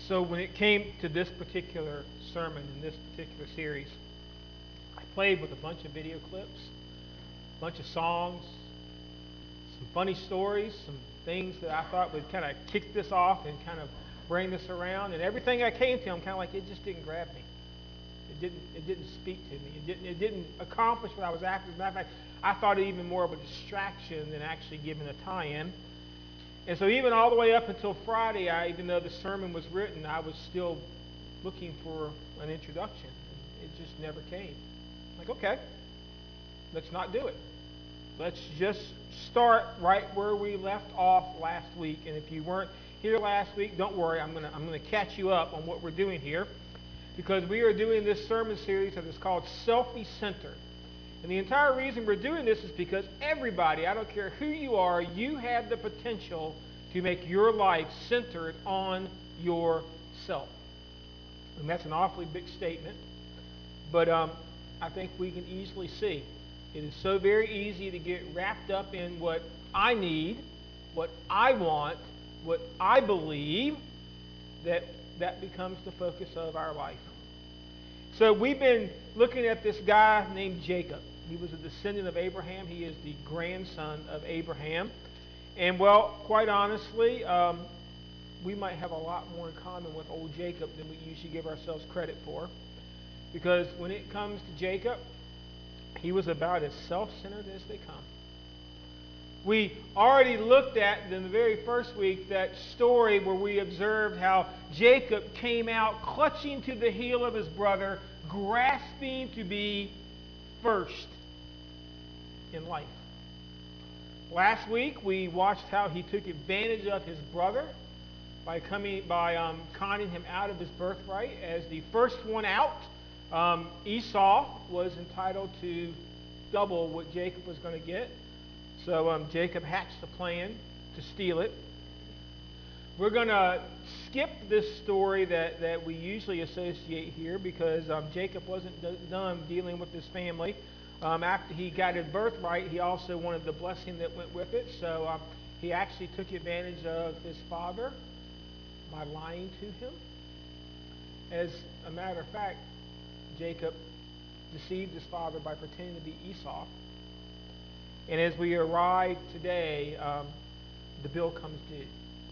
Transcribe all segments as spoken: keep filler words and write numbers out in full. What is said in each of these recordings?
So when it came to this particular sermon in this particular series, I played with a bunch of video clips, a bunch of songs, some funny stories, some things that I thought would kind of kick this off and kind of bring this around. And everything I came to, I'm kind of like, it just didn't grab me. It didn't, it didn't speak to me. It didn't, it didn't accomplish what I was after. As a matter of fact, I thought it even more of a distraction than actually giving a tie-in. And so even all the way up until Friday, I, even though the sermon was written, I was still looking for an introduction. It just never came. Like, okay, let's not do it. Let's just start right where we left off last week. And if you weren't here last week, don't worry. I'm going to I'm going to catch you up on what we're doing here, because we are doing this sermon series that is called Selfie-Centered. And the entire reason we're doing this is because everybody, I don't care who you are, you have the potential to make your life centered on yourself. And that's an awfully big statement, but um, I think we can easily see. It is so very easy to get wrapped up in what I need, what I want, what I believe, that that becomes the focus of our life. So we've been looking at this guy named Jacob. He was a descendant of Abraham. He is the grandson of Abraham. And, well, quite honestly, um, we might have a lot more in common with old Jacob than we usually give ourselves credit for. Because when it comes to Jacob, he was about as self-centered as they come. We already looked at in the very first week that story where we observed how Jacob came out clutching to the heel of his brother, grasping to be first in life. Last week we watched how he took advantage of his brother by coming by um, conning him out of his birthright as the first one out. Um, Esau was entitled to double what Jacob was going to get. So um, Jacob hatched a plan to steal it. We're going to skip this story that, that we usually associate here because um, Jacob wasn't d- done dealing with his family. Um, after he got his birthright, he also wanted the blessing that went with it. So um, he actually took advantage of his father by lying to him. As a matter of fact, Jacob deceived his father by pretending to be Esau. And as we arrive today, um, the bill comes due.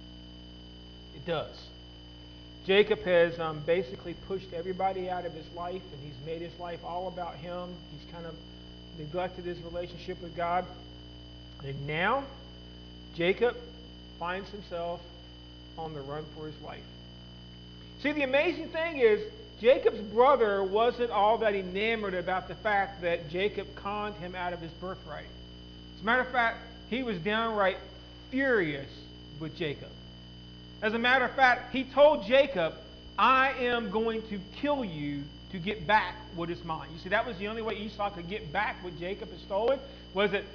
It does. Jacob has um, basically pushed everybody out of his life, and he's made his life all about him. He's kind of neglected his relationship with God. And now, Jacob finds himself on the run for his life. See, the amazing thing is, Jacob's brother wasn't all that enamored about the fact that Jacob conned him out of his birthright. As a matter of fact, he was downright furious with Jacob. As a matter of fact, he told Jacob, I am going to kill you to get back what is mine. You see, that was the only way Esau could get back what Jacob had stolen, was that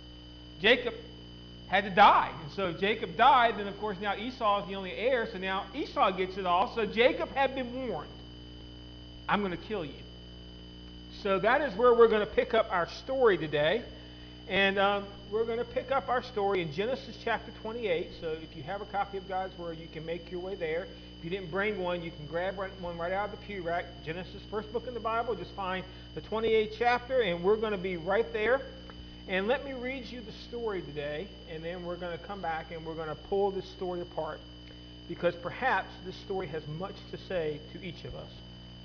Jacob had to die. And so if Jacob died, then of course now Esau is the only heir, so now Esau gets it all. So Jacob had been warned, I'm going to kill you. So that is where we're going to pick up our story today. And um, we're going to pick up our story in Genesis chapter twenty-eight. So if you have a copy of God's Word, you can make your way there. If you didn't bring one, you can grab one right out of the pew rack. Genesis, first book in the Bible. Just find the twenty-eighth chapter, and we're going to be right there. And let me read you the story today, and then we're going to come back and we're going to pull this story apart, because perhaps this story has much to say to each of us.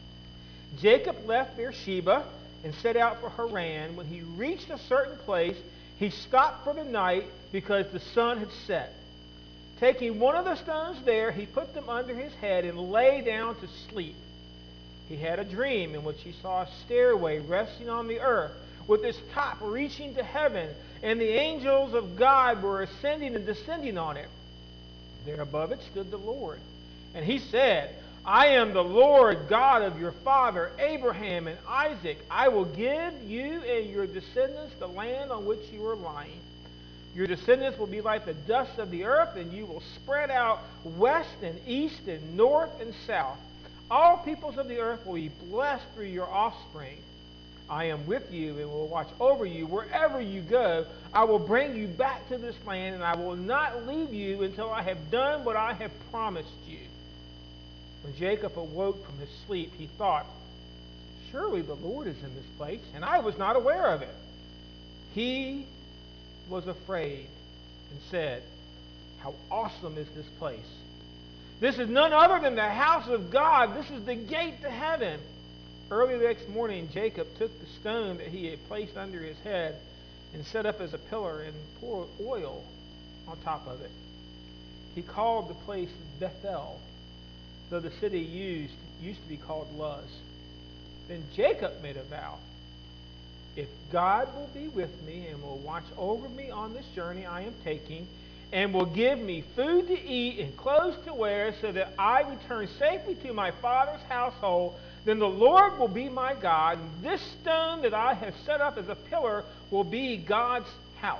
Jacob left Beersheba and set out for Haran. When he reached a certain place, he stopped for the night because the sun had set. Taking one of the stones there, he put them under his head and lay down to sleep. He had a dream in which he saw a stairway resting on the earth with its top reaching to heaven, and the angels of God were ascending and descending on it. There above it stood the Lord. And he said, I am the Lord God of your father Abraham and Isaac. I will give you and your descendants the land on which you are lying. Your descendants will be like the dust of the earth, and you will spread out west and east and north and south. All peoples of the earth will be blessed through your offspring. I am with you and will watch over you wherever you go. I will bring you back to this land, and I will not leave you until I have done what I have promised you. When Jacob awoke from his sleep, he thought, surely the Lord is in this place, and I was not aware of it. He was afraid and said, how awesome is this place? This is none other than the house of God. This is the gate to heaven. Early the next morning, Jacob took the stone that he had placed under his head and set up as a pillar and poured oil on top of it. He called the place Bethel, though the city used used to be called Luz. Then Jacob made a vow. If God will be with me and will watch over me on this journey I am taking, and will give me food to eat and clothes to wear so that I return safely to my father's household, then the Lord will be my God, and this stone that I have set up as a pillar will be God's house.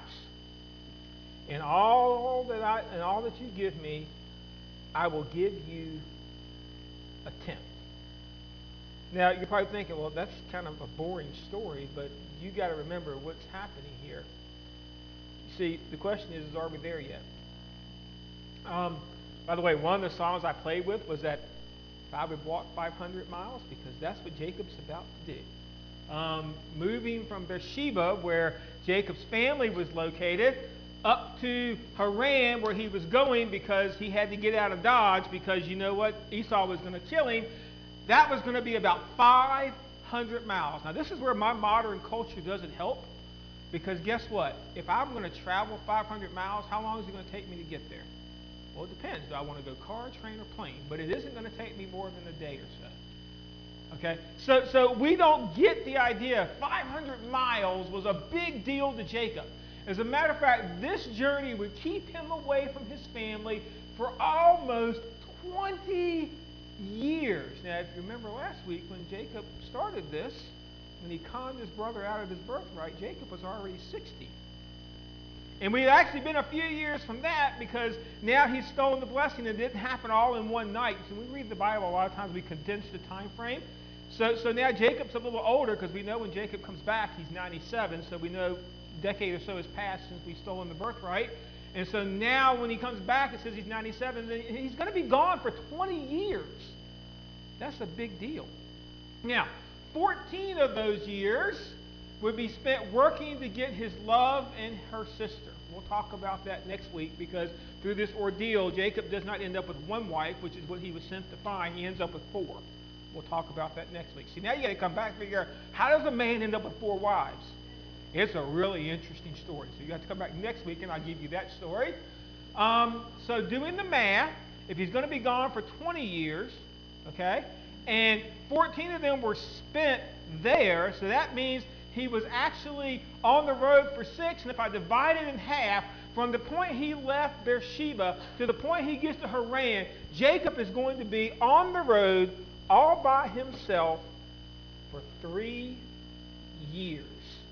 And all that I and all that you give me, I will give you a tenth. Now, you're probably thinking, well, that's kind of a boring story, but you got to remember what's happening here. You see, the question is, is are we there yet? Um, by the way, one of the songs I played with was that if I would walk five hundred miles, because that's what Jacob's about to do. Um, moving from Beersheba, where Jacob's family was located, up to Haran, where he was going because he had to get out of Dodge because you know what? Esau was going to kill him. That was going to be about five hundred miles. Now, this is where my modern culture doesn't help, because guess what? If I'm going to travel five hundred miles, how long is it going to take me to get there? Well, it depends. Do I want to go car, train, or plane? But it isn't going to take me more than a day or so. Okay? So, so we don't get the idea. five hundred miles was a big deal to Jacob. As a matter of fact, this journey would keep him away from his family for almost twenty years. Now, if you remember last week when Jacob started this, when he conned his brother out of his birthright, Jacob was already sixty. And we've actually been a few years from that because now he's stolen the blessing. It didn't happen all in one night. So when we read the Bible, a lot of times we condense the time frame. So, so now Jacob's a little older because we know when Jacob comes back, he's ninety-seven. So we know a decade or so has passed since we've stolen the birthright. And so now when he comes back, it says he's ninety-seven. And he's going to be gone for twenty years. That's a big deal. Now, fourteen of those years would be spent working to get his love and her sister. We'll talk about that next week because through this ordeal, Jacob does not end up with one wife, which is what he was sent to find. He ends up with four. We'll talk about that next week. See, now you got to come back and figure out, how does a man end up with four wives? It's a really interesting story. So you have to come back next week and I'll give you that story. Um, so doing the math, if he's going to be gone for twenty years, okay, and fourteen of them were spent there, so that means he was actually on the road for six, and if I divide it in half, from the point he left Beersheba to the point he gets to Haran, Jacob is going to be on the road all by himself for three years.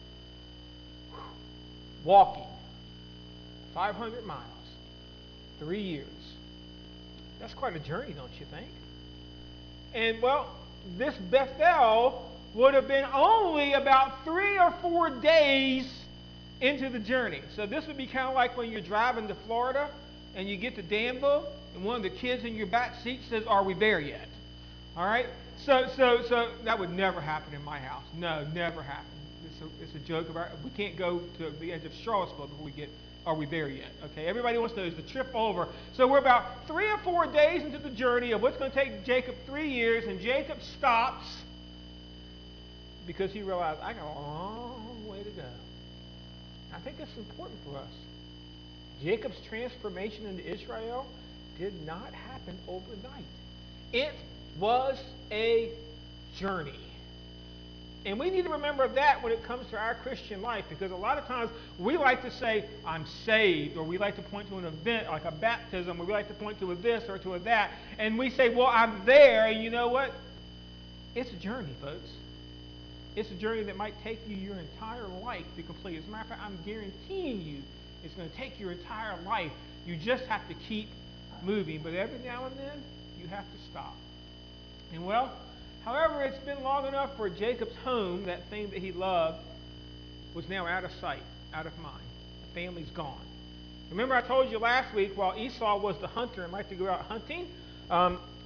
Walking five hundred miles, three years. That's quite a journey, don't you think? And, well, this Bethel would have been only about three or four days into the journey. So this would be kind of like when you're driving to Florida and you get to Danville and one of the kids in your back seat says, are we there yet? All right? So, so, so that would never happen in my house. No, never happen. It's a, it's a joke about we can't go to the edge of Charlottesville before we get, are we there yet? Okay, everybody wants to know is the trip over. So we're about three or four days into the journey of what's going to take Jacob three years, and Jacob stops because he realized, I got a long way to go. I think that's important for us. Jacob's transformation into Israel did not happen overnight. It was a journey. And we need to remember that when it comes to our Christian life, because a lot of times we like to say, I'm saved, or we like to point to an event like a baptism, or we like to point to a this or to a that, and we say, well, I'm there, and you know what? It's a journey, folks. It's a journey that might take you your entire life to complete. As a matter of fact, I'm guaranteeing you it's going to take your entire life. You just have to keep moving, but every now and then you have to stop. And well, however, it's been long enough for Jacob's home, that thing that he loved, was now out of sight, out of mind. The family's gone. Remember I told you last week, while Esau was the hunter and liked to go out hunting, um,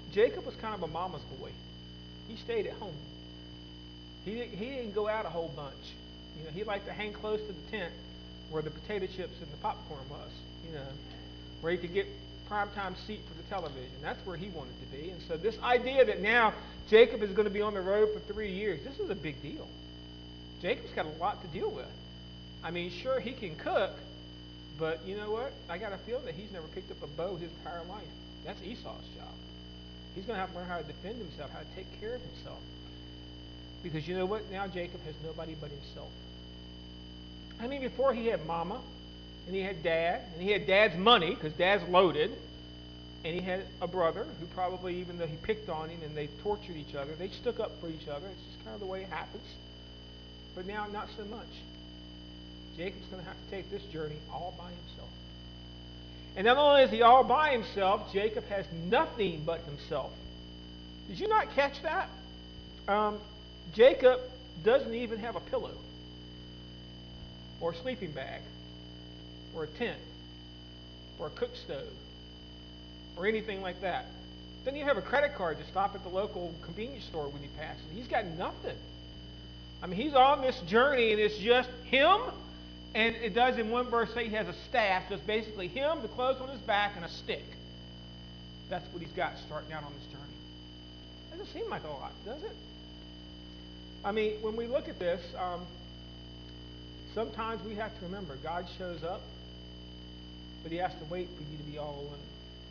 Jacob was kind of a mama's boy. He stayed at home. He didn't, he didn't go out a whole bunch. You know, he liked to hang close to the tent where the potato chips and the popcorn was, you know, where he could get primetime seat for the television. That's where he wanted to be. And so this idea that now Jacob is going to be on the road for three years, this is a big deal. Jacob's got a lot to deal with. I mean, sure, he can cook, but you know what? I got a feeling that he's never picked up a bow his entire life. That's Esau's job. He's going to have to learn how to defend himself, how to take care of himself. Because you know what? Now Jacob has nobody but himself. I mean, before he had mama, and he had dad, and he had dad's money, because dad's loaded, and he had a brother who probably, even though he picked on him and they tortured each other, they stuck up for each other. It's just kind of the way it happens. But now, not so much. Jacob's going to have to take this journey all by himself. And not only is he all by himself, Jacob has nothing but himself. Did you not catch that? Um, Jacob doesn't even have a pillow, or a sleeping bag, or a tent, or a cook stove, or anything like that. Doesn't even have a credit card to stop at the local convenience store when he passes. He's got nothing. I mean, he's on this journey, and it's just him, and it does in one verse say he has a staff, so it's basically him, the clothes on his back, and a stick. That's what he's got starting out on this journey. Doesn't seem like a lot, does it? I mean, when we look at this, um, sometimes we have to remember God shows up, but he has to wait for you to be all alone.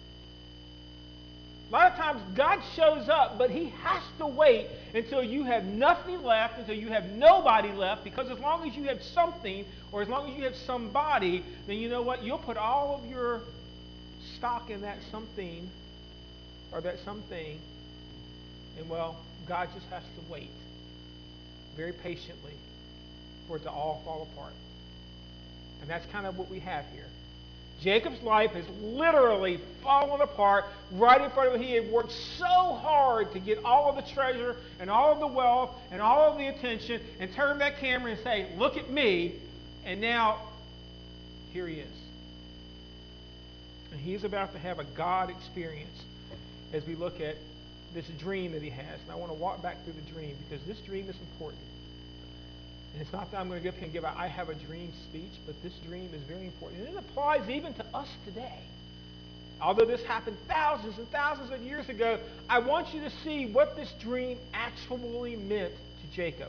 A lot of times God shows up, but he has to wait until you have nothing left, until you have nobody left, because as long as you have something, or as long as you have somebody, then you know what? You'll put all of your stock in that something, or that something, and well, God just has to wait very patiently for it to all fall apart. And that's kind of what we have here. Jacob's life has literally fallen apart right in front of him. He had worked so hard to get all of the treasure and all of the wealth and all of the attention and turn that camera and say, look at me. And now, here he is. And he's about to have a God experience as we look at this dream that he has. And I want to walk back through the dream because this dream is important. And it's not that I'm going to give him give a I have a dream speech, but this dream is very important. And it applies even to us today. Although this happened thousands and thousands of years ago, I want you to see what this dream actually meant to Jacob.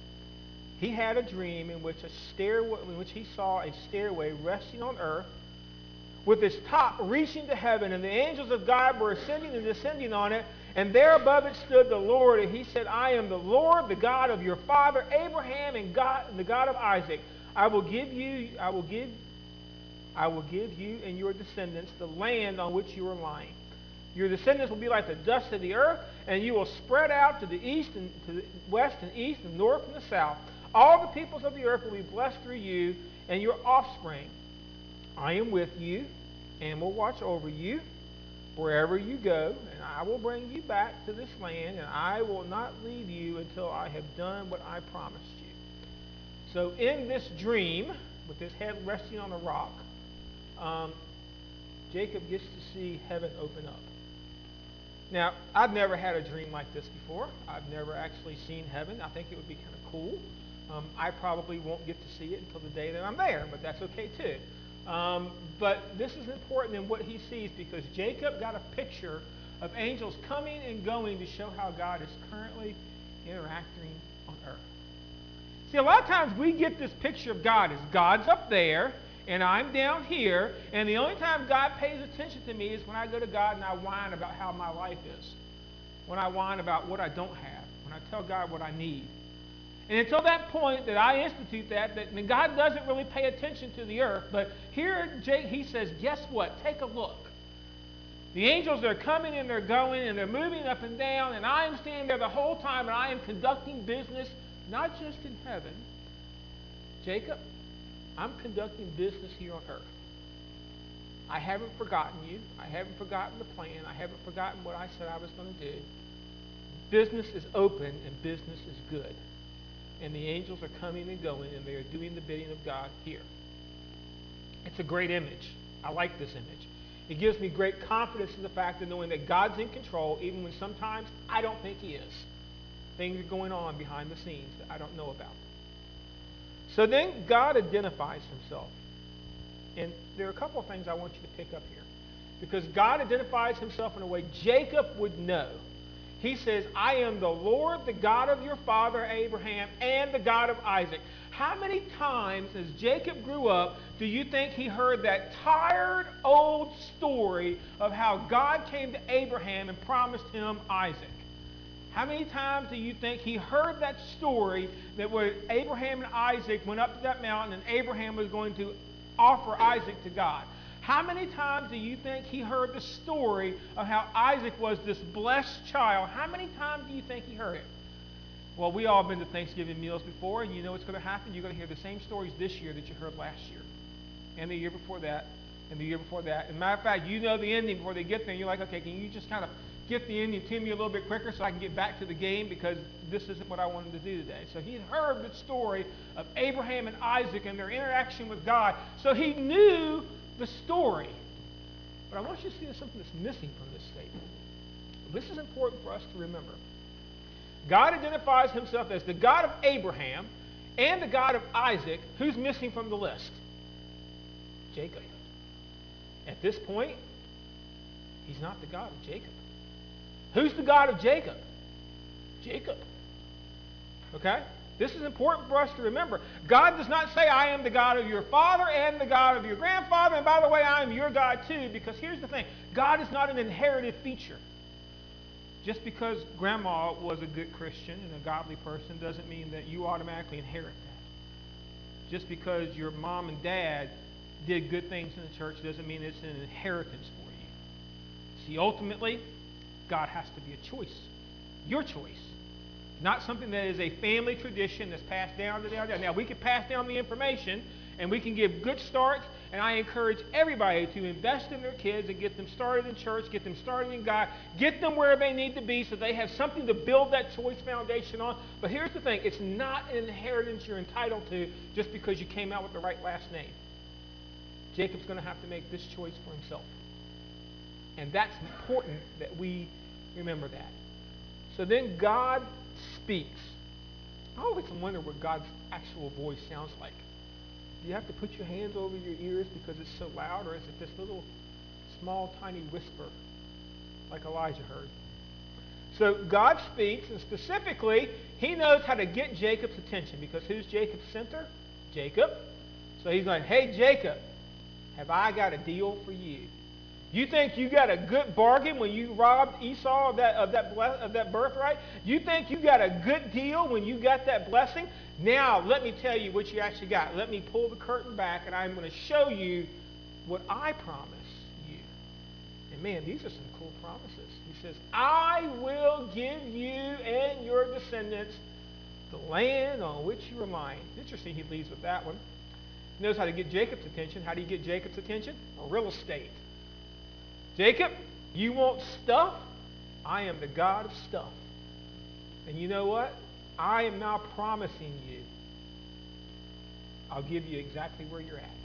He had a dream in which a stairway, in which he saw a stairway resting on earth, with its top reaching to heaven, and the angels of God were ascending and descending on it. And there above it stood the Lord, and he said, I am the Lord, the God of your father Abraham, and God, and the God of Isaac. I will give you, I will give, I will give you and your descendants the land on which you are lying. Your descendants will be like the dust of the earth, and you will spread out to the east and to the west and east and north and the south. All the peoples of the earth will be blessed through you and your offspring. I am with you and will watch over you wherever you go, and I will bring you back to this land, and I will not leave you until I have done what I promised you. So in this dream, with his head resting on a rock, um, Jacob gets to see heaven open up. Now, I've never had a dream like this before. I've never actually seen heaven. I think it would be kind of cool. Um, I probably won't get to see it until the day that I'm there, but that's okay too. Um, but this is important in what he sees because Jacob got a picture of angels coming and going to show how God is currently interacting on earth. See, a lot of times we get this picture of God as God's up there and I'm down here, and the only time God pays attention to me is when I go to God and I whine about how my life is, when I whine about what I don't have, when I tell God what I need. And until that point that I institute that, that God doesn't really pay attention to the earth. But here Jake, he says, guess what? Take a look. The angels are coming and they're going and they're moving up and down, and I am standing there the whole time and I am conducting business, not just in heaven. Jacob, I'm conducting business here on earth. I haven't forgotten you. I haven't forgotten the plan. I haven't forgotten what I said I was going to do. Business is open and business is good. And the angels are coming and going, and they are doing the bidding of God here. It's a great image. I like this image. It gives me great confidence in the fact of knowing that God's in control, even when sometimes I don't think he is. Things are going on behind the scenes that I don't know about. So then God identifies himself. And there are a couple of things I want you to pick up here. Because God identifies himself in a way Jacob would know. He says, I am the Lord, the God of your father Abraham, and the God of Isaac. How many times as Jacob grew up do you think he heard that tired old story of how God came to Abraham and promised him Isaac? How many times do you think he heard that story that where Abraham and Isaac went up to that mountain and Abraham was going to offer Isaac to God? How many times do you think he heard the story of how Isaac was this blessed child? How many times do you think he heard it? Well, we all have been to Thanksgiving meals before, and you know what's going to happen. You're going to hear the same stories this year that you heard last year, and the year before that, and the year before that. As a matter of fact, you know the ending before they get there. You're like, okay, can you just kind of get the ending to me a little bit quicker so I can get back to the game, because this isn't what I wanted to do today. So he had heard the story of Abraham and Isaac and their interaction with God, so he knew the story. But I want you to see there's something that's missing from this statement. This is important for us to remember. God identifies himself as the God of Abraham and the God of Isaac. Who's missing from the list? Jacob. At this point, he's not the God of Jacob. Who's the God of Jacob? Jacob. Okay? This is important for us to remember. God does not say, I am the God of your father and the God of your grandfather, and by the way, I am your God too, because here's the thing. God is not an inherited feature. Just because grandma was a good Christian and a godly person doesn't mean that you automatically inherit that. Just because your mom and dad did good things in the church doesn't mean it's an inheritance for you. See, ultimately, God has to be a choice. Your choice. Not something that is a family tradition that's passed down to down. Now, we can pass down the information, and we can give good starts, and I encourage everybody to invest in their kids and get them started in church, get them started in God, get them where they need to be so they have something to build that choice foundation on. But here's the thing. It's not an inheritance you're entitled to just because you came out with the right last name. Jacob's going to have to make this choice for himself. And that's important that we remember that. So then God speaks. I always wonder what God's actual voice sounds like. Do you have to put your hands over your ears because it's so loud, or is it this little small, tiny whisper like Elijah heard? So God speaks, and specifically, he knows how to get Jacob's attention, because who's Jacob's center? Jacob. So he's going, hey, Jacob, have I got a deal for you? You think you got a good bargain when you robbed Esau of that, of that, ble- of that birthright? You think you got a good deal when you got that blessing? Now, let me tell you what you actually got. Let me pull the curtain back, and I'm going to show you what I promise you. And man, these are some cool promises. He says, I will give you and your descendants the land on which you are lying. Interesting he leads with that one. He knows how to get Jacob's attention. How do you get Jacob's attention? A real estate. Jacob, you want stuff? I am the God of stuff. And you know what? I am now promising you I'll give you exactly where you're at.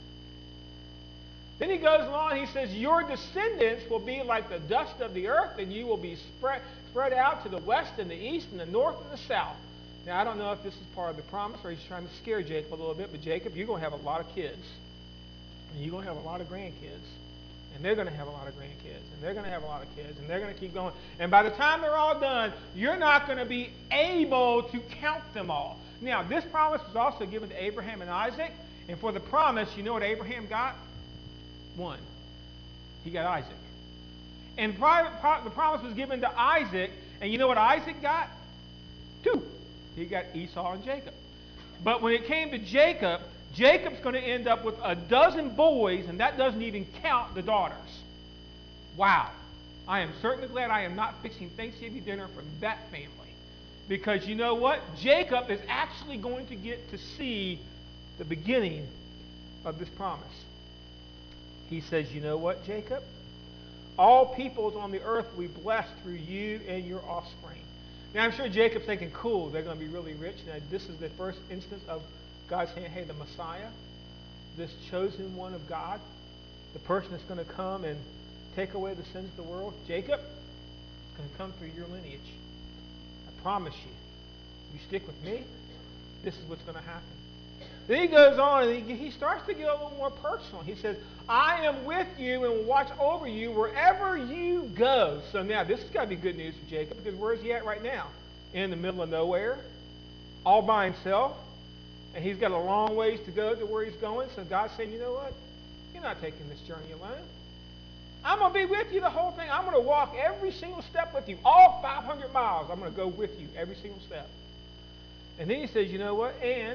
Then he goes along, he says, your descendants will be like the dust of the earth, and you will be spread, spread out to the west and the east and the north and the south. Now, I don't know if this is part of the promise or he's trying to scare Jacob a little bit, but Jacob, you're going to have a lot of kids. And you're going to have a lot of grandkids. And they're going to have a lot of grandkids. And they're going to have a lot of kids. And they're going to keep going. And by the time they're all done, you're not going to be able to count them all. Now, this promise was also given to Abraham and Isaac. And for the promise, you know what Abraham got? One. He got Isaac. And the promise was given to Isaac. And you know what Isaac got? Two. He got Esau and Jacob. But when it came to Jacob, Jacob's going to end up with a dozen boys, and that doesn't even count the daughters. Wow. I am certainly glad I am not fixing Thanksgiving dinner for that family. Because you know what? Jacob is actually going to get to see the beginning of this promise. He says, you know what, Jacob? All peoples on the earth will be blessed through you and your offspring. Now, I'm sure Jacob's thinking, cool, they're going to be really rich. Now, this is the first instance of God saying, hey, the Messiah, this chosen one of God, the person that's going to come and take away the sins of the world, Jacob, it's going to come through your lineage. I promise you. You stick with me, this is what's going to happen. Then he goes on and he, he starts to get a little more personal. He says, I am with you and will watch over you wherever you go. So now, this has got to be good news for Jacob, because where is he at right now? In the middle of nowhere, all by himself. And he's got a long ways to go to where he's going. So God's saying, you know what? You're not taking this journey alone. I'm going to be with you the whole thing. I'm going to walk every single step with you. All five hundred miles, I'm going to go with you every single step. And then he says, you know what? And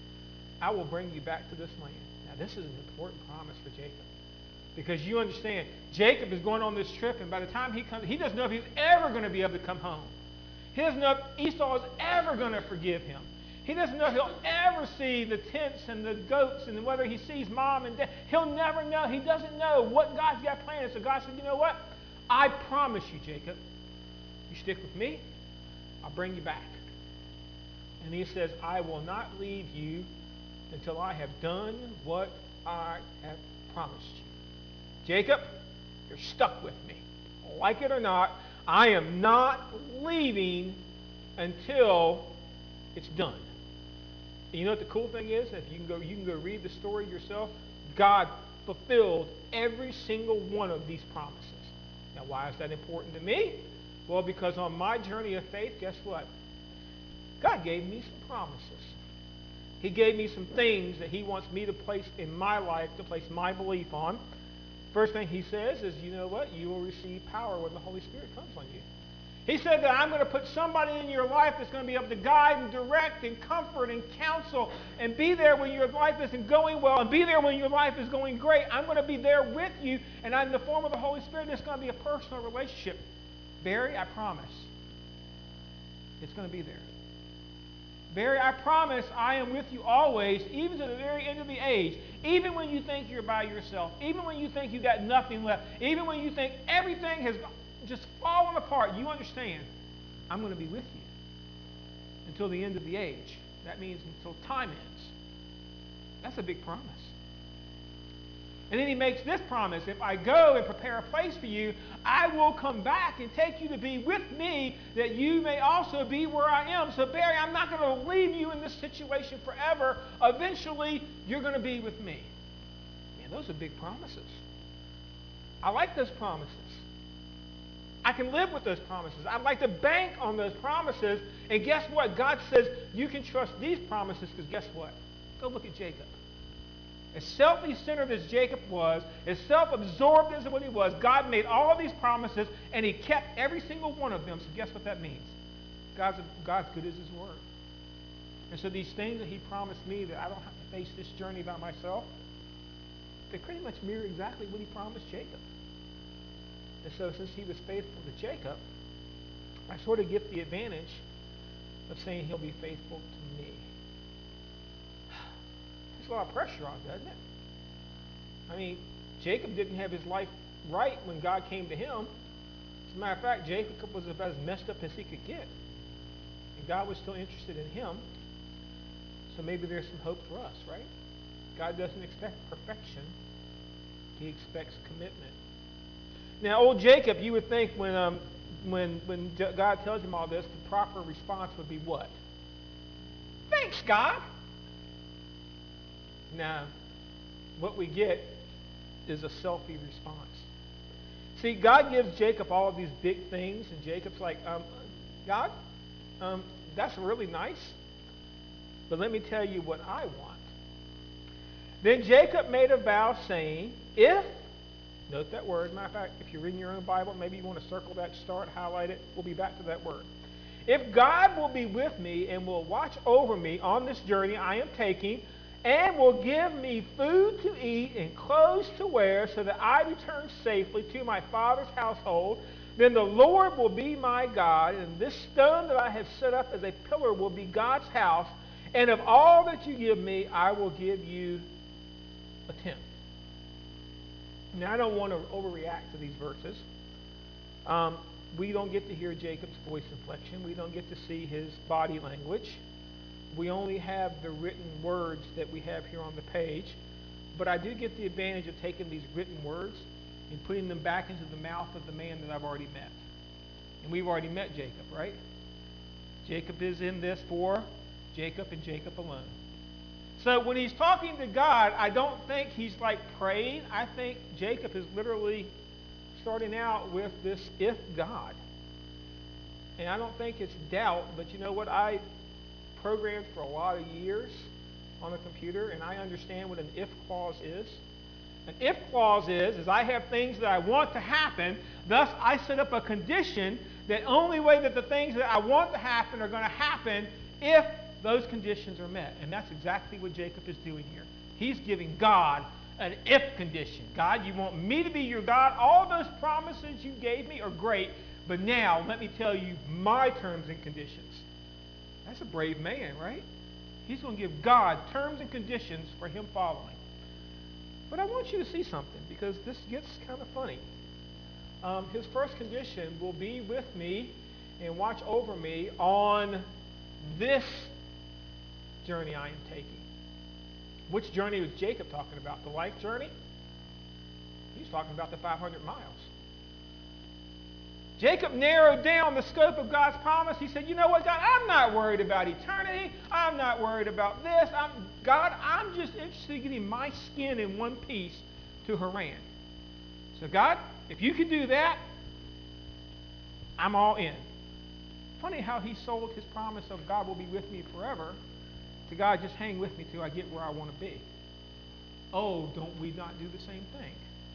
I will bring you back to this land. Now, this is an important promise for Jacob. Because you understand, Jacob is going on this trip, and by the time he comes, he doesn't know if he's ever going to be able to come home. He doesn't know if Esau is ever going to forgive him. He doesn't know if he'll ever see the tents and the goats, and whether he sees mom and dad. He'll never know. He doesn't know what God's got planned. So God said, you know what? I promise you, Jacob, you stick with me, I'll bring you back. And he says, I will not leave you until I have done what I have promised you. Jacob, you're stuck with me. Like it or not, I am not leaving until it's done. And you know what the cool thing is? If you can go, you can go read the story yourself. God fulfilled every single one of these promises. Now, why is that important to me? Well, because on my journey of faith, guess what? God gave me some promises. He gave me some things that he wants me to place in my life, to place my belief on. First thing he says is, you know what? You will receive power when the Holy Spirit comes on you. He said that I'm going to put somebody in your life that's going to be able to guide and direct and comfort and counsel and be there when your life isn't going well and be there when your life is going great. I'm going to be there with you, and in the form of the Holy Spirit, it's going to be a personal relationship. Barry, I promise. It's going to be there. Barry, I promise I am with you always, even to the very end of the age. Even when you think you're by yourself. Even when you think you've got nothing left. Even when you think everything has just fallen apart. You understand, I'm going to be with you until the end of the age. That means until time ends. That's a big promise. And then he makes this promise. If I go and prepare a place for you, I will come back and take you to be with me, that you may also be where I am. So Barry, I'm not going to leave you in this situation forever. Eventually, you're going to be with me. Man, those are big promises. I like those promises. I can live with those promises. I'd like to bank on those promises. And guess what? God says you can trust these promises, because guess what? Go look at Jacob. As self-centered as Jacob was, as self-absorbed as what he was, God made all of these promises, and he kept every single one of them. So guess what that means? God's, God's good as his word. And so these things that he promised me, that I don't have to face this journey by myself, they pretty much mirror exactly what he promised Jacob. And so since he was faithful to Jacob, I sort of get the advantage of saying he'll be faithful to me. A lot of pressure on, doesn't it? I mean, Jacob didn't have his life right when God came to him. As a matter of fact, Jacob was about as messed up as he could get. And God was still interested in him. So maybe there's some hope for us, right? God doesn't expect perfection. He expects commitment. Now, old Jacob, you would think when, um, when, when God tells him all this, the proper response would be what? Thanks, God. Now, what we get is a selfie response. See, God gives Jacob all of these big things, and Jacob's like, um, God, um, that's really nice, but let me tell you what I want. Then Jacob made a vow saying, if, note that word, matter of fact, if you're reading your own Bible, maybe you want to circle that, start, highlight it, we'll be back to that word. If God will be with me and will watch over me on this journey I am taking, and will give me food to eat and clothes to wear so that I return safely to my father's household, then the Lord will be my God, and this stone that I have set up as a pillar will be God's house, and of all that you give me, I will give you a tenth. Now, I don't want to overreact to these verses. Um, we don't get to hear Jacob's voice inflection. We don't get to see his body language. We only have the written words that we have here on the page. But I do get the advantage of taking these written words and putting them back into the mouth of the man that I've already met. And we've already met Jacob, right? Jacob is in this for Jacob and Jacob alone. So when he's talking to God, I don't think he's like praying. I think Jacob is literally starting out with this if God. And I don't think it's doubt, but you know what? I programmed for a lot of years on the computer, and I understand what an if clause is. An if clause is, is I have things that I want to happen, thus I set up a condition that only way that the things that I want to happen are going to happen if those conditions are met. And that's exactly what Jacob is doing here. He's giving God an if condition. God, you want me to be your God? All those promises you gave me are great, but now let me tell you my terms and conditions. That's a brave man, right? He's going to give God terms and conditions for him following. But I want you to see something, because this gets kind of funny. Um, his first condition will be with me and watch over me on this journey I am taking. Which journey was Jacob talking about? The life journey? He's talking about the five hundred miles. Jacob narrowed down the scope of God's promise. He said, you know what, God, I'm not worried about eternity. I'm not worried about this. I'm, God, I'm just interested in getting my skin in one piece to Haran. So God, if you can do that, I'm all in. Funny how he sold his promise of God will be with me forever to God, just hang with me till I get where I want to be. Oh, don't we not do the same thing?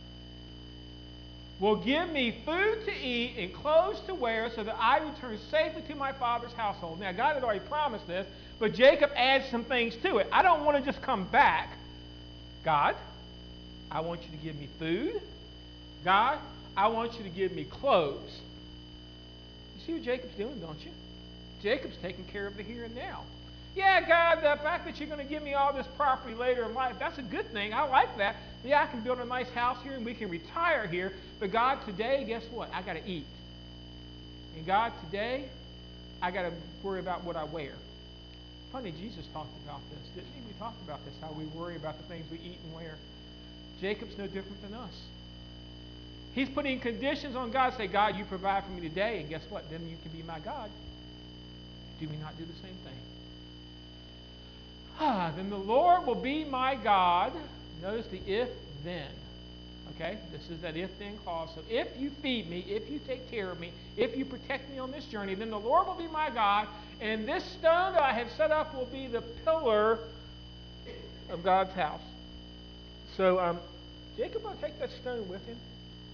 Will give me food to eat and clothes to wear so that I return safely to my father's household. Now, God had already promised this, but Jacob adds some things to it. I don't want to just come back. God, I want you to give me food. God, I want you to give me clothes. You see what Jacob's doing, don't you? Jacob's taking care of the here and now. Yeah, God, the fact that you're going to give me all this property later in life, that's a good thing. I like that. Yeah, I can build a nice house here and we can retire here. But God, today, guess what? I got to eat. And God, today, I got to worry about what I wear. Funny, Jesus talked about this, didn't he? We talked about this, how we worry about the things we eat and wear. Jacob's no different than us. He's putting conditions on God. Say, God, you provide for me today, and guess what? Then you can be my God. Do we not do the same thing? Ah, then the Lord will be my God. Notice the if, then. Okay? This is that if-then clause. So if you feed me, if you take care of me, if you protect me on this journey, then the Lord will be my God, and this stone that I have set up will be the pillar of God's house. So um, Jacob will take that stone with him.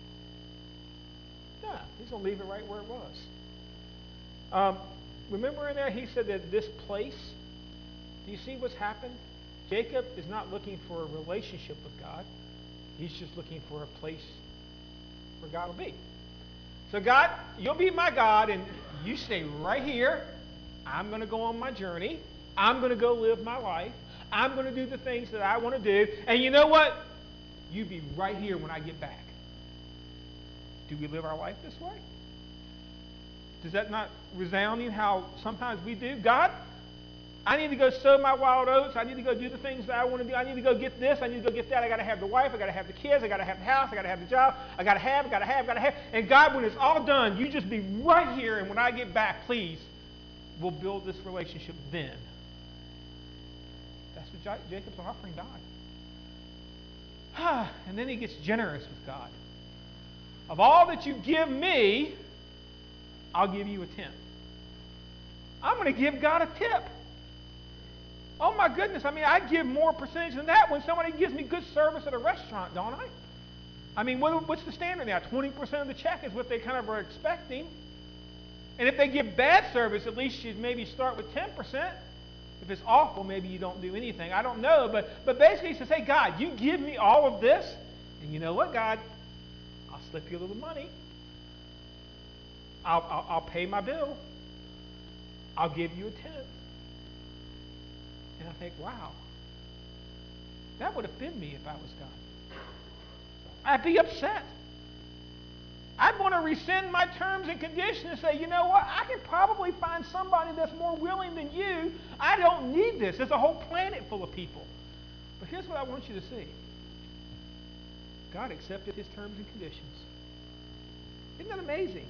No, he's going to leave it right where it was. Um, remember in there he said that this place, do you see what's happened? Jacob is not looking for a relationship with God. He's just looking for a place where God will be. So God, you'll be my God, and you stay right here. I'm going to go on my journey. I'm going to go live my life. I'm going to do the things that I want to do. And you know what? You be right here when I get back. Do we live our life this way? Does that not resound in how sometimes we do? God, I need to go sow my wild oats. I need to go do the things that I want to do. I need to go get this. I need to go get that. I got to have the wife. I got to have the kids. I got to have the house. I got to have the job. I got to have, I got to have, I got to have. And God, when it's all done, you just be right here. And when I get back, please, we'll build this relationship then. That's what Jacob's offering God. And then he gets generous with God. Of all that you give me, I'll give you a tenth. I'm going to give God a tip. Oh my goodness, I mean, I give more percentage than that when somebody gives me good service at a restaurant, don't I? I mean, what, what's the standard now? twenty percent of the check is what they kind of are expecting. And if they give bad service, at least you'd maybe start with ten percent. If it's awful, maybe you don't do anything. I don't know, but, but basically he says, hey, God, you give me all of this, and you know what, God? I'll slip you a little money. I'll, I'll, I'll pay my bill. I'll give you a tenth. And I think, wow, that would offend me if I was God. I'd be upset. I'd want to rescind my terms and conditions and say, you know what, I can probably find somebody that's more willing than you. I don't need this. There's a whole planet full of people. But here's what I want you to see. God accepted his terms and conditions. Isn't that amazing?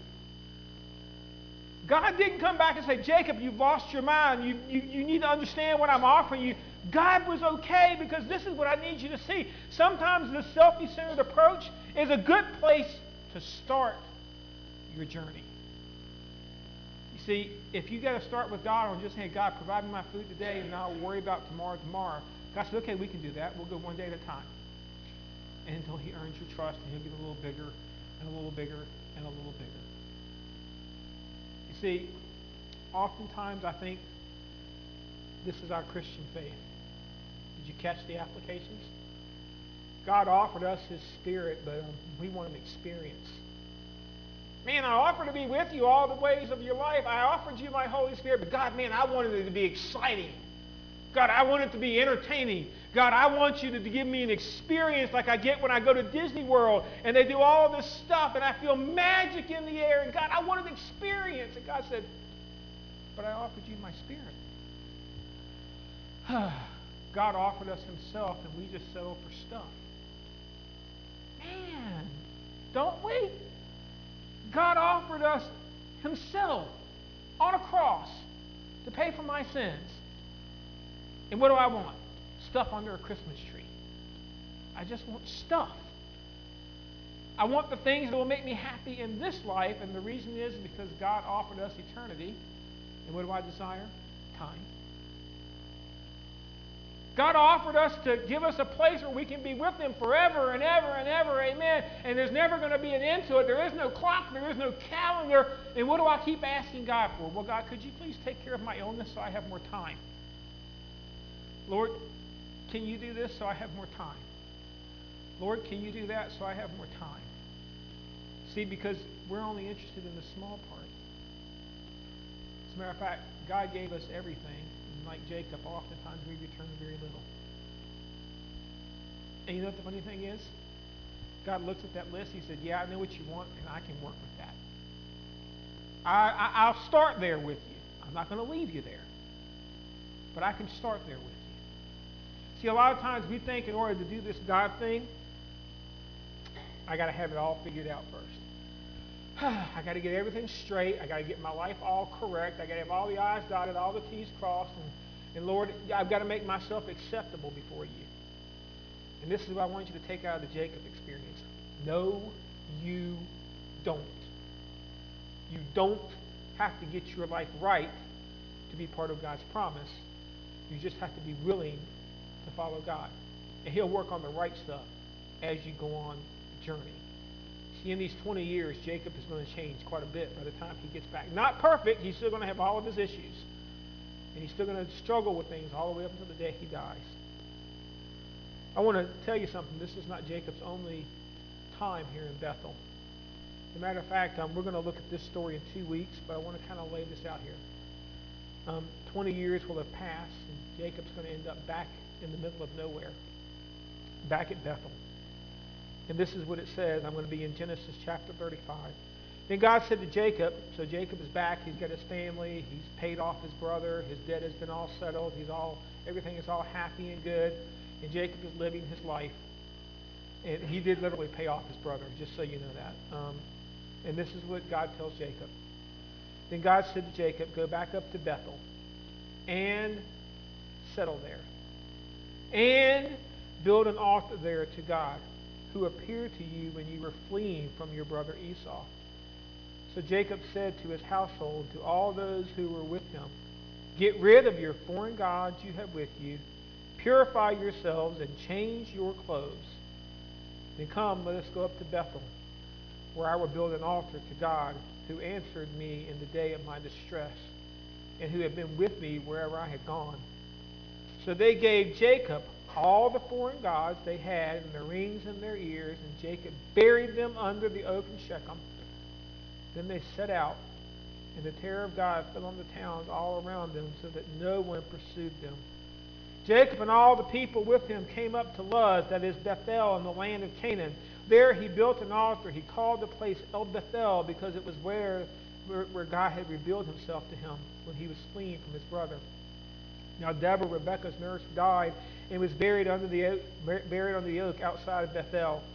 God didn't come back and say, Jacob, you've lost your mind. You, you, you need to understand what I'm offering you. God was okay, because this is what I need you to see. Sometimes the self-centered approach is a good place to start your journey. You see, if you got to start with God on just saying, God, provide me my food today, and I'll worry about tomorrow tomorrow. God said, okay, we can do that. We'll go one day at a time. And until he earns your trust, and he'll get a little bigger, and a little bigger, and a little bigger. You see, oftentimes I think this is our Christian faith. Did you catch the applications? God offered us his Spirit, but um, we want an experience. Man, I offer to be with you all the ways of your life. I offered you my Holy Spirit, but God, man, I wanted it to be exciting. God, I want it to be entertaining. God, I want you to give me an experience like I get when I go to Disney World and they do all this stuff and I feel magic in the air. And God, I want an experience. And God said, but I offered you my Spirit. God offered us himself, and we just settle for stuff. Man, don't we? God offered us himself on a cross to pay for my sins. And what do I want? Stuff under a Christmas tree. I just want stuff. I want the things that will make me happy in this life, and the reason is because God offered us eternity. And what do I desire? Time. God offered us to give us a place where we can be with him forever and ever and ever, amen. And there's never going to be an end to it. There is no clock. There is no calendar. And what do I keep asking God for? Well, God, could you please take care of my illness so I have more time? Lord, can you do this so I have more time? Lord, can you do that so I have more time? See, because we're only interested in the small part. As a matter of fact, God gave us everything. And like Jacob, oftentimes we return very little. And you know what the funny thing is? God looks at that list. He said, yeah, I know what you want, and I can work with that. I, I, I'll start there with you. I'm not going to leave you there. But I can start there with you. See, a lot of times we think in order to do this God thing, I got to have it all figured out first. I got to get everything straight. I got to get my life all correct. I got to have all the I's dotted, all the T's crossed. And, and Lord, I've got to make myself acceptable before you. And this is what I want you to take out of the Jacob experience. No, you don't. You don't have to get your life right to be part of God's promise. You just have to be willing to follow God. And he'll work on the right stuff as you go on the journey. See, in these twenty years, Jacob is going to change quite a bit by the time he gets back. Not perfect. He's still going to have all of his issues. And he's still going to struggle with things all the way up until the day he dies. I want to tell you something. This is not Jacob's only time here in Bethel. As a matter of fact, um, we're going to look at this story in two weeks, but I want to kind of lay this out here. Um, twenty years will have passed, and Jacob's going to end up back in the middle of nowhere, back at Bethel. And this is what it says. I'm going to be in Genesis chapter thirty-five. Then God said to Jacob, so Jacob is back. He's got his family. He's paid off his brother. His debt has been all settled. He's all, everything is all happy and good. And Jacob is living his life. And he did literally pay off his brother, just so you know that. Um, and this is what God tells Jacob. Then God said to Jacob, go back up to Bethel and settle there. And build an altar there to God, who appeared to you when you were fleeing from your brother Esau. So Jacob said to his household, to all those who were with him, get rid of your foreign gods you have with you, purify yourselves, and change your clothes. Then come, let us go up to Bethel, where I will build an altar to God, who answered me in the day of my distress, and who had been with me wherever I had gone. So they gave Jacob all the foreign gods they had and the rings in their ears, and Jacob buried them under the oak in Shechem. Then they set out, and the terror of God fell on the towns all around them, so that no one pursued them. Jacob and all the people with him came up to Luz, that is Bethel, in the land of Canaan. There he built an altar. He called the place El Bethel, because it was where, where, where God had revealed himself to him when he was fleeing from his brother. Now Deborah, Rebekah's nurse, died and was buried under the oak, buried under the oak outside of Bethel.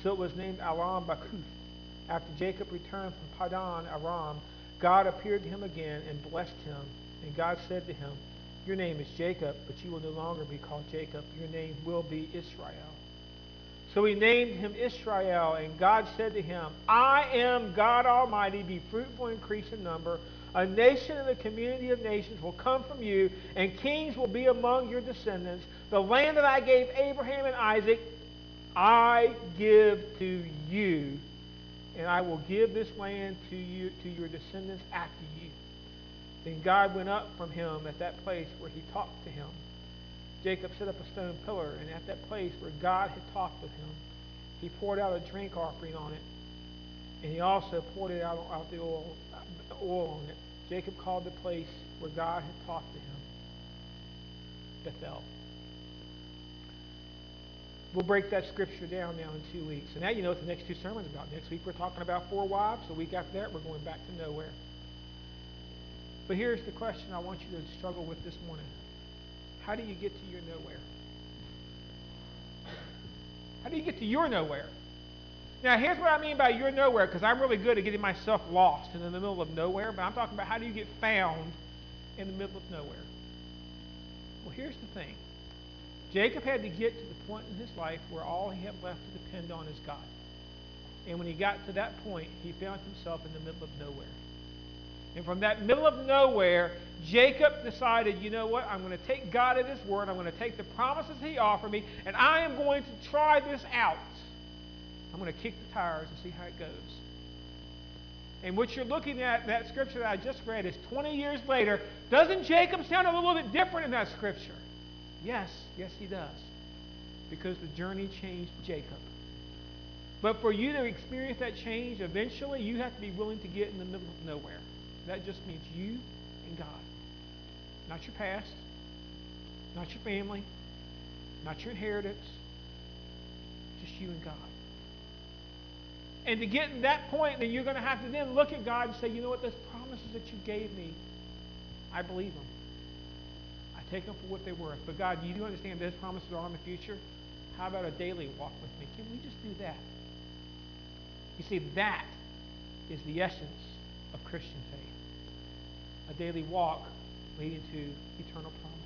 So it was named Aram Bakuth. After Jacob returned from Padan Aram, God appeared to him again and blessed him. And God said to him, your name is Jacob, but you will no longer be called Jacob. Your name will be Israel. So he named him Israel, and God said to him, I am God Almighty. Be fruitful and increase in number. A nation and a community of nations will come from you, and kings will be among your descendants. The land that I gave Abraham and Isaac, I give to you, and I will give this land to you, to your descendants after you. Then God went up from him at that place where he talked to him. Jacob set up a stone pillar, and at that place where God had talked with him, he poured out a drink offering on it, and he also poured it out, out the oil, oil on it. Jacob called the place where God had talked to him Bethel. We'll break that scripture down now in two weeks. And now you know what the next two sermons are about. Next week we're talking about four wives. The week after that we're going back to nowhere. But here's the question I want you to struggle with this morning. How do you get to your nowhere? How do you get to your nowhere? Now, here's what I mean by your nowhere, because I'm really good at getting myself lost in the middle of nowhere, but I'm talking about how do you get found in the middle of nowhere? Well, here's the thing. Jacob had to get to the point in his life where all he had left to depend on is God. And when he got to that point, he found himself in the middle of nowhere. And from that middle of nowhere, Jacob decided, you know what, I'm going to take God at his word. I'm going to take the promises he offered me, and I am going to try this out. I'm going to kick the tires and see how it goes. And what you're looking at, that scripture that I just read, is twenty years later. Doesn't Jacob sound a little bit different in that scripture? Yes, yes he does. Because the journey changed Jacob. But for you to experience that change, eventually you have to be willing to get in the middle of nowhere. That just means you and God. Not your past, not your family, not your inheritance, just you and God. And to get in that point, then you're going to have to then look at God and say, you know what, those promises that you gave me, I believe them. I take them for what they're worth. But God, you do understand those promises are in the future? How about a daily walk with me? Can we just do that? You see, that is the essence of Christian faith. A daily walk leading to eternal promise.